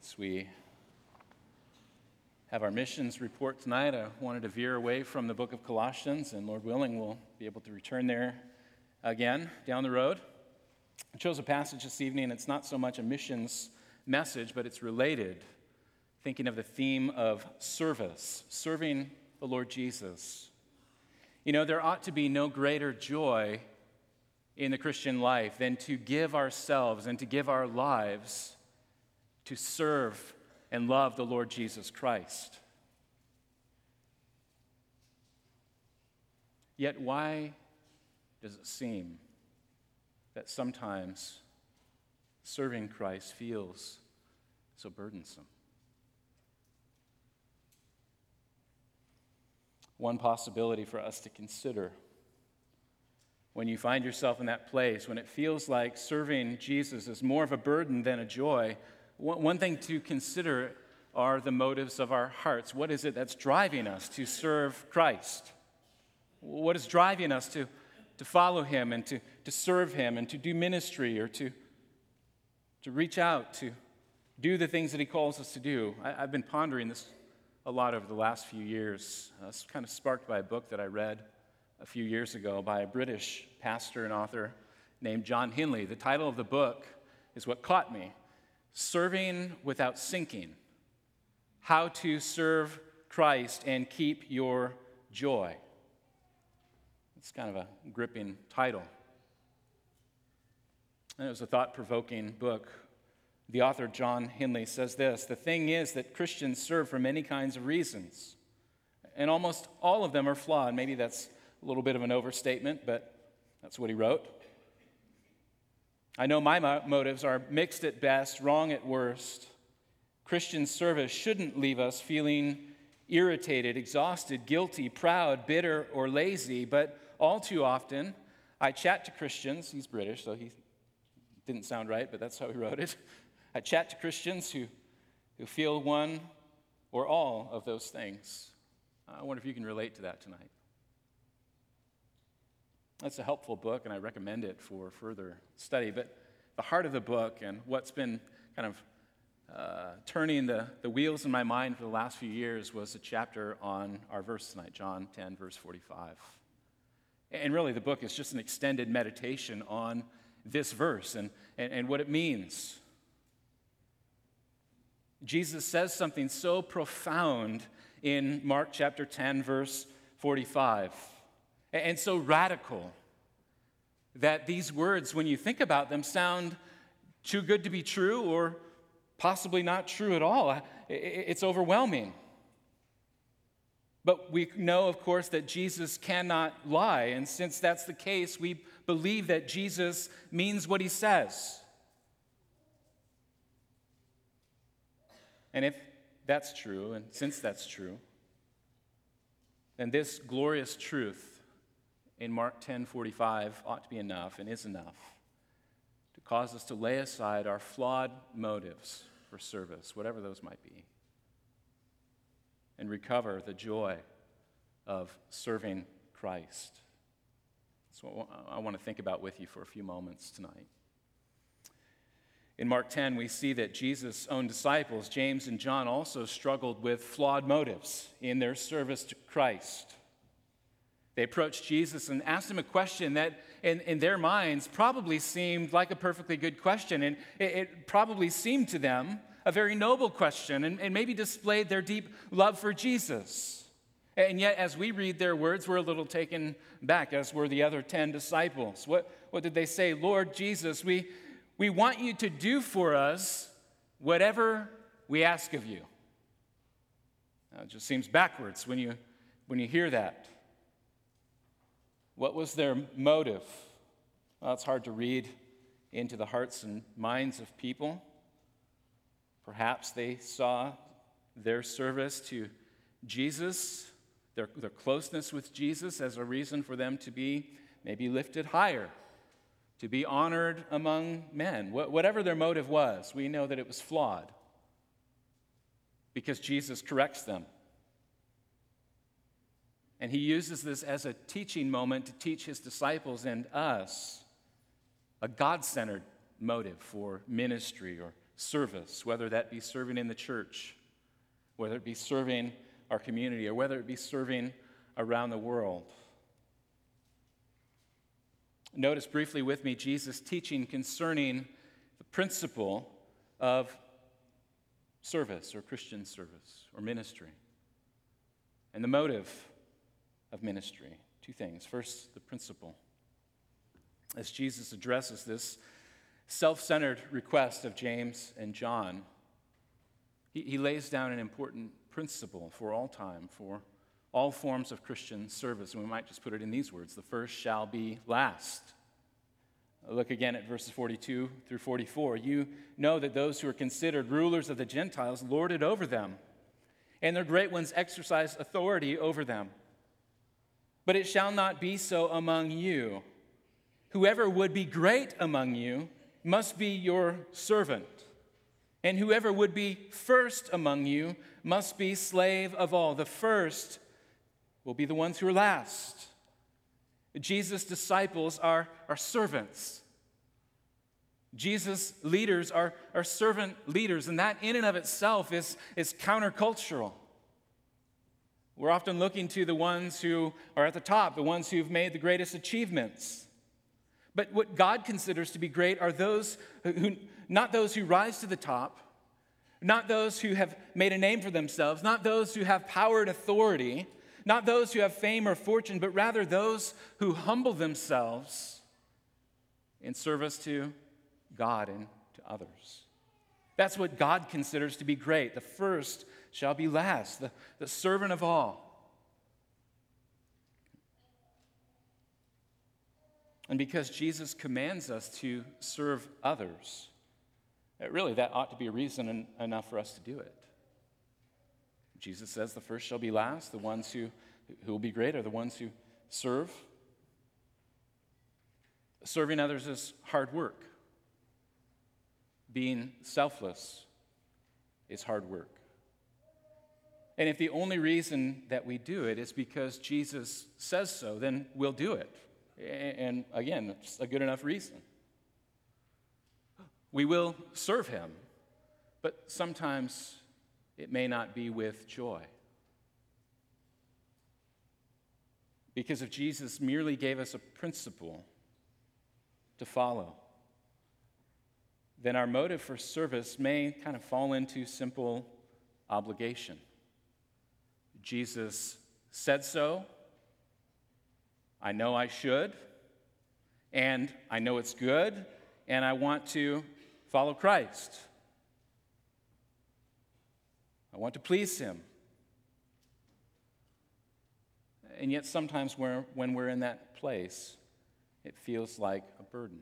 As we have our missions report tonight, I wanted to veer away from the book of Colossians, and Lord willing, we'll be able to return there again down the road. I chose a passage this evening, and it's not so much a missions message, but it's related, thinking of the theme of service, serving the Lord Jesus. You know, there ought to be no greater joy in the Christian life than to give ourselves and to give our lives to serve and love the Lord Jesus Christ. Yet why does it seem that sometimes serving Christ feels so burdensome? One possibility for us to consider when you find yourself in that place, when it feels like serving Jesus is more of a burden than a joy, one thing to consider are the motives of our hearts. What is it that's driving us to serve Christ? What is driving us to follow Him and to serve Him and to do ministry or to reach out, to do the things that He calls us to do? I've been pondering this a lot over the last few years. It's kind of sparked by a book that I read a few years ago by a British pastor and author named John Henley. The title of the book is what caught me: Serving Without Sinking: How to Serve Christ and Keep Your Joy. It's kind of a gripping title. And it was a thought-provoking book. The author, John Henley, says this: the thing is that Christians serve for many kinds of reasons, and almost all of them are flawed. Maybe that's a little bit of an overstatement, but that's what he wrote. I know my motives are mixed at best, wrong at worst. Christian service shouldn't leave us feeling irritated, exhausted, guilty, proud, bitter, or lazy, but all too often I chat to Christians. He's British, so he didn't sound right, but that's how he wrote it. I chat to Christians who feel one or all of those things. I wonder if you can relate to that tonight. That's a helpful book, and I recommend it for further study. But the heart of the book and what's been kind of turning the wheels in my mind for the last few years was a chapter on our verse tonight, John 10, verse 45. And really, the book is just an extended meditation on this verse and what it means. Jesus says something so profound in Mark chapter 10, verse 45. And so radical that these words, when you think about them, sound too good to be true or possibly not true at all. It's overwhelming. But we know, of course, that Jesus cannot lie. And since that's the case, we believe that Jesus means what He says. And if that's true, and since that's true, then this glorious truth in Mark 10:45 ought to be enough and is enough to cause us to lay aside our flawed motives for service, whatever those might be, and recover the joy of serving Christ. That's what I want to think about with you for a few moments tonight. In Mark 10, we see that Jesus' own disciples, James and John, also struggled with flawed motives in their service to Christ. They approached Jesus and asked Him a question that in their minds probably seemed like a perfectly good question, and it probably seemed to them a very noble question and maybe displayed their deep love for Jesus. And yet, as we read their words, we're a little taken back, as were the other 10 disciples. What did they say? Lord Jesus, we want you to do for us whatever we ask of you. Now, it just seems backwards when you hear that. What was their motive? Well, it's hard to read into the hearts and minds of people. Perhaps they saw their service to Jesus, their closeness with Jesus, as a reason for them to be maybe lifted higher, to be honored among men. Whatever their motive was, we know that it was flawed because Jesus corrects them. And He uses this as a teaching moment to teach His disciples and us a God-centered motive for ministry or service, whether that be serving in the church, whether it be serving our community, or whether it be serving around the world. Notice briefly with me Jesus' teaching concerning the principle of service or Christian service or ministry and the motive of ministry. Two things. First, the principle. As Jesus addresses this self-centered request of James and John, he lays down an important principle for all time, for all forms of Christian service. And we might just put it in these words: the first shall be last. Look again at verses 42 through 44. You know that those who are considered rulers of the Gentiles lord it over them, and their great ones exercise authority over them. But it shall not be so among you. Whoever would be great among you must be your servant, and whoever would be first among you must be slave of all. The first will be the ones who are last. Jesus' disciples are servants. Jesus' leaders are servant leaders, and that in and of itself is countercultural. We're often looking to the ones who are at the top, the ones who've made the greatest achievements. But what God considers to be great are those who, not those who rise to the top, not those who have made a name for themselves, not those who have power and authority, not those who have fame or fortune, but rather those who humble themselves in service to God and to others. That's what God considers to be great. The first shall be last, the servant of all. And because Jesus commands us to serve others, really that ought to be a reason enough for us to do it. Jesus says the first shall be last. The ones who will be great are the ones who serve. Serving others is hard work. Being selfless is hard work. And if the only reason that we do it is because Jesus says so, then we'll do it. And again, it's a good enough reason. We will serve him, but sometimes it may not be with joy. Because if Jesus merely gave us a principle to follow, then our motive for service may kind of fall into simple obligation. Jesus said so. I know I should, and I know it's good, and I want to follow Christ. I want to please him. And yet sometimes when we're in that place, it feels like a burden.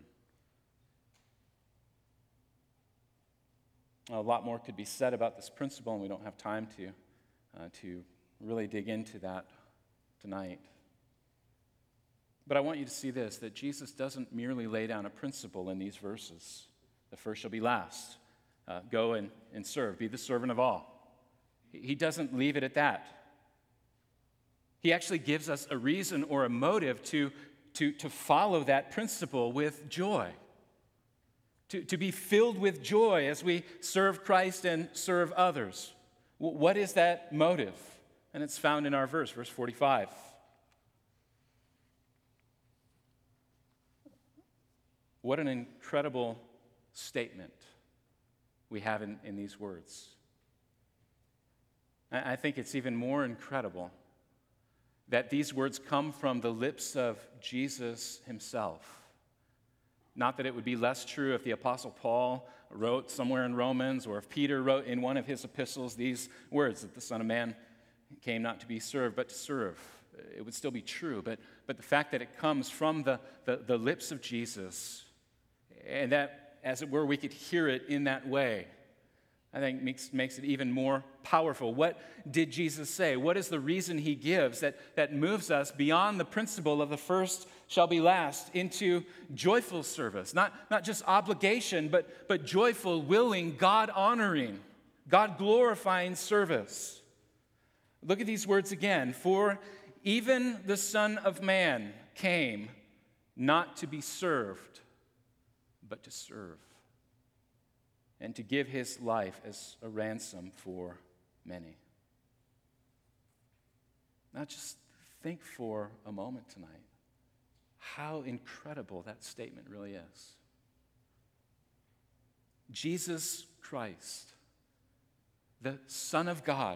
A lot more could be said about this principle, and we don't have time to really dig into that tonight. But I want you to see this, that Jesus doesn't merely lay down a principle in these verses. The first shall be last. Go and serve. Be the servant of all. He doesn't leave it at that. He actually gives us a reason or a motive to follow that principle with joy. To be filled with joy as we serve Christ and serve others. What is that motive? And it's found in our verse 45. What an incredible statement we have in these words. I think it's even more incredible that these words come from the lips of Jesus himself. Not that it would be less true if the Apostle Paul wrote somewhere in Romans, or if Peter wrote in one of his epistles these words, that the Son of Man came not to be served, but to serve. It would still be true, but the fact that it comes from the lips of Jesus, and that, as it were, we could hear it in that way, I think makes it even more powerful. What did Jesus say? What is the reason he gives that moves us beyond the principle of the first shall be last into joyful service? Not just obligation, but joyful, willing, God-honoring, God-glorifying service. Look at these words again. For even the Son of Man came not to be served, but to serve, and to give his life as a ransom for many. Now just think for a moment tonight how incredible that statement really is. Jesus Christ, the Son of God,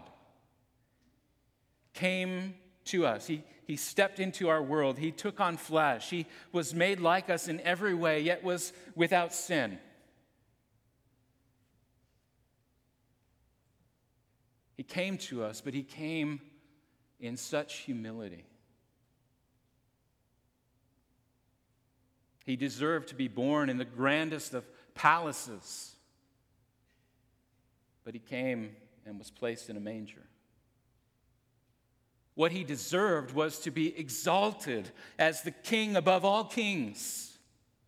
came to us. He stepped into our world. He took on flesh. He was made like us in every way, yet was without sin. He came to us, but he came in such humility. He deserved to be born in the grandest of palaces, but he came and was placed in a manger. What he deserved was to be exalted as the king above all kings.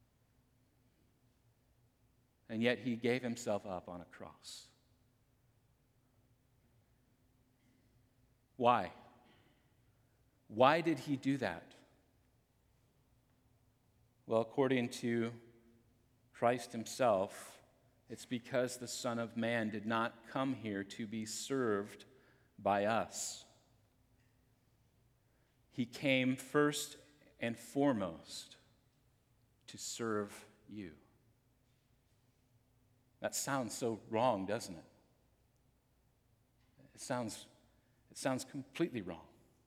And yet he gave himself up on a cross. Why? Why did he do that? Well, according to Christ himself, it's because the Son of Man did not come here to be served by us. He came first and foremost to serve you. That sounds so wrong, doesn't it? It sounds completely wrong.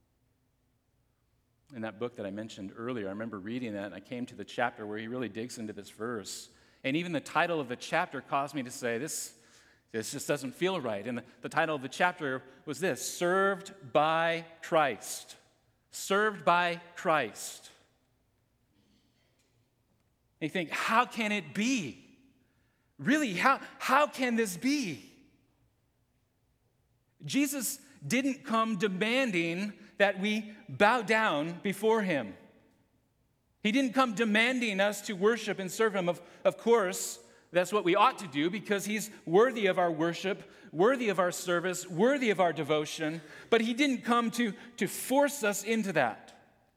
In that book that I mentioned earlier, I remember reading that, and I came to the chapter where he really digs into this verse. And even the title of the chapter caused me to say, this just doesn't feel right. And the title of the chapter was this: Served by Christ. Served by Christ. And you think, how can it be? Really, how can this be? Jesus didn't come demanding that we bow down before him. He didn't come demanding us to worship and serve him. Of course, that's what we ought to do because he's worthy of our worship, worthy of our service, worthy of our devotion. But he didn't come to force us into that.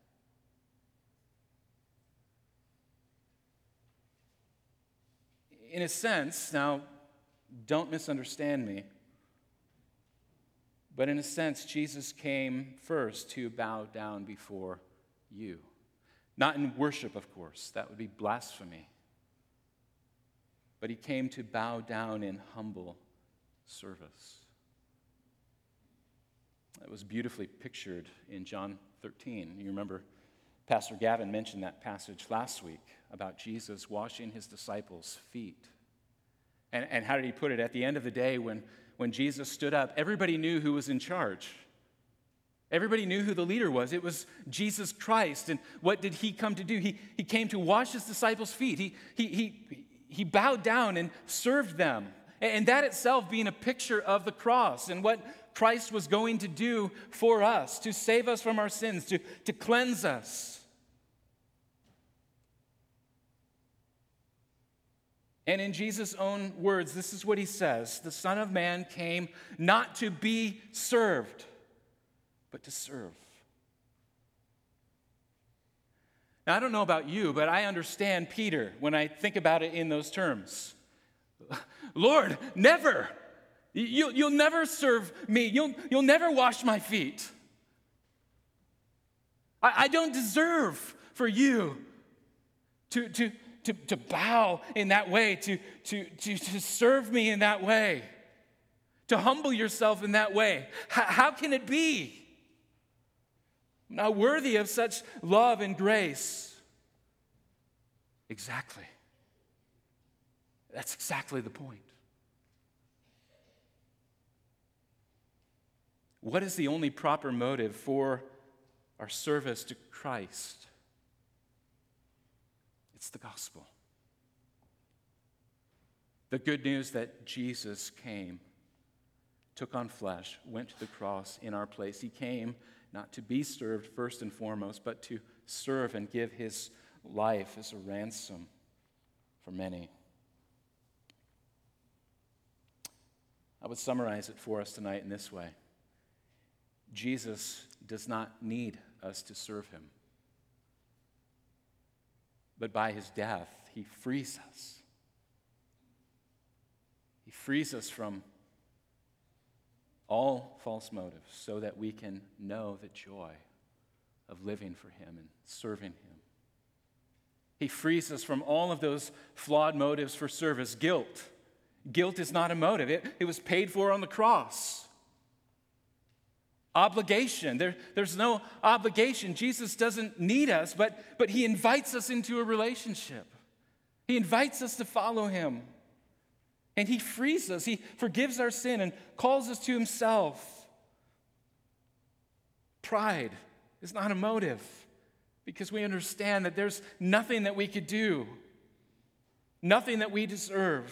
In a sense, now, don't misunderstand me, but in a sense, Jesus came first to bow down before you. Not in worship, of course. That would be blasphemy. But he came to bow down in humble service. It was beautifully pictured in John 13. You remember Pastor Gavin mentioned that passage last week about Jesus washing his disciples' feet. And how did he put it? At the end of the day, when Jesus stood up, everybody knew who was in charge. Everybody knew who the leader was. It was Jesus Christ. And what did he come to do? He came to wash his disciples' feet. He bowed down and served them. And that itself being a picture of the cross and what Christ was going to do for us, to save us from our sins, to cleanse us. And in Jesus' own words, this is what he says: the Son of Man came not to be served, but to serve. Now, I don't know about you, but I understand Peter when I think about it in those terms. Lord, never. You'll never serve me. You'll never wash my feet. I don't deserve for you to bow in that way, to serve me in that way, to humble yourself in that way. How can it be? I'm not worthy of such love and grace. Exactly. That's exactly the point. What is the only proper motive for our service to Christ? It's the gospel. The good news that Jesus came, took on flesh, went to the cross in our place. He came not to be served first and foremost, but to serve and give his life as a ransom for many. I would summarize it for us tonight in this way. Jesus does not need us to serve him. But by his death, he frees us. He frees us from all false motives so that we can know the joy of living for him and serving him. He frees us from all of those flawed motives for service. Guilt. Guilt is not a motive. It was paid for on the cross. Obligation. There's no obligation. Jesus doesn't need us, but he invites us into a relationship. He invites us to follow him. And he frees us. He forgives our sin and calls us to himself. Pride is not a motive because we understand that there's nothing that we could do, nothing that we deserve.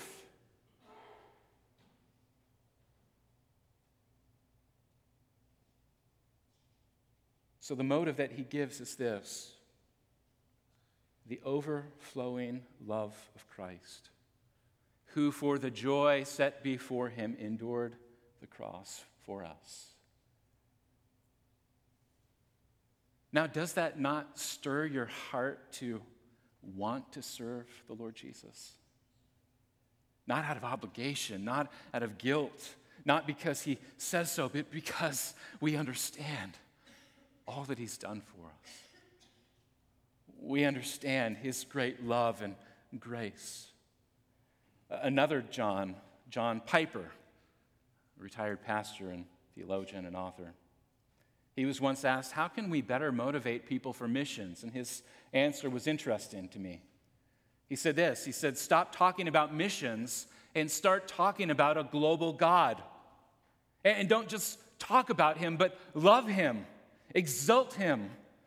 So the motive that he gives is this: the overflowing love of Christ, who for the joy set before him endured the cross for us. Now, does that not stir your heart to want to serve the Lord Jesus? Not out of obligation, not out of guilt, not because he says so, but because we understand all that he's done for us. We understand his great love and grace. Another John Piper, a retired pastor and theologian and author, he was once asked, how can we better motivate people for missions? And his answer was interesting to me. He said this, he said, stop talking about missions and start talking about a global God. And don't just talk about him, but love him, exalt him,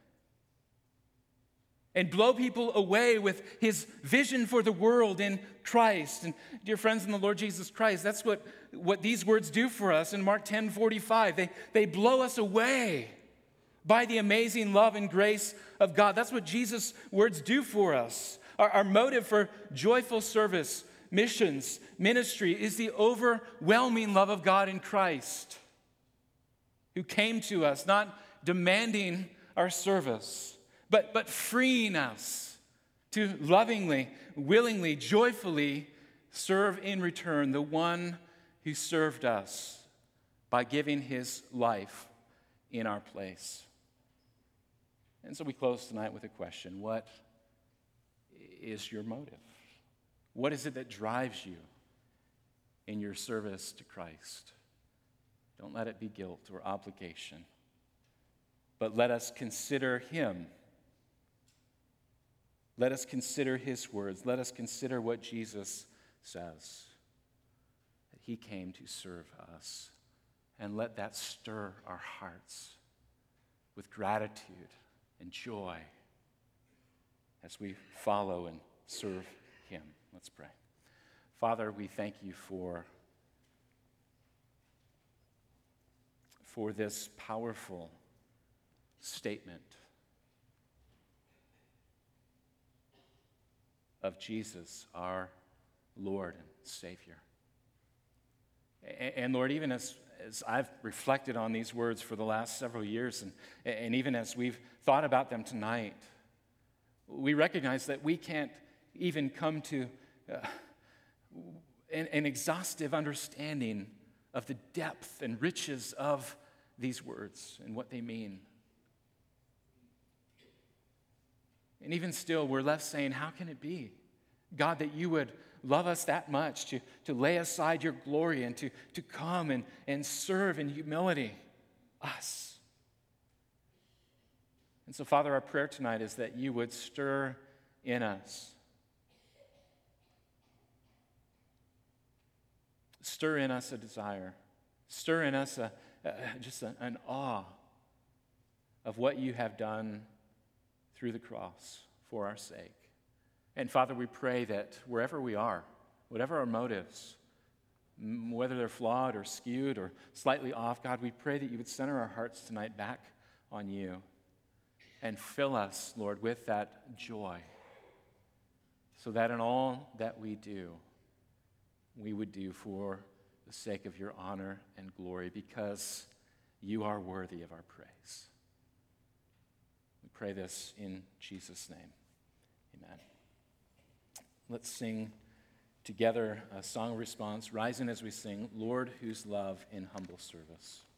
and blow people away with his vision for the world in Christ. And dear friends in the Lord Jesus Christ, that's what these words do for us in Mark 10:45. They blow us away by the amazing love and grace of God. That's what Jesus' words do for us. Our motive for joyful service, missions, ministry is the overwhelming love of God in Christ, who came to us, not demanding our service, but freeing us to lovingly, willingly, joyfully serve in return the one who served us by giving his life in our place. And so we close tonight with a question. What is your motive? What is it that drives you in your service to Christ? Don't let it be guilt or obligation, but let us consider him. Let us consider his words. Let us consider what Jesus says, that he came to serve us. And let that stir our hearts with gratitude and joy as we follow and serve him. Let's pray. Father, we thank you for this powerful statement of Jesus, our Lord and Savior. And Lord, even as I've reflected on these words for the last several years, and even as we've thought about them tonight, we recognize that we can't even come to an exhaustive understanding of the depth and riches of these words and what they mean. And even still, we're left saying, how can it be, God, that you would love us that much to lay aside your glory and to come and serve in humility us? And so, Father, our prayer tonight is that you would stir in us. Stir in us a desire. Stir in us an awe of what you have done through the cross for our sake. And Father, we pray that wherever we are, whatever our motives, whether they're flawed or skewed or slightly off, God, we pray that you would center our hearts tonight back on you and fill us, Lord, with that joy, so that in all that we do, we would do for the sake of your honor and glory, because you are worthy of our praise. We pray this in Jesus' name. Amen. Let's sing Together, a song response, rising as we sing, Lord, whose love in humble service.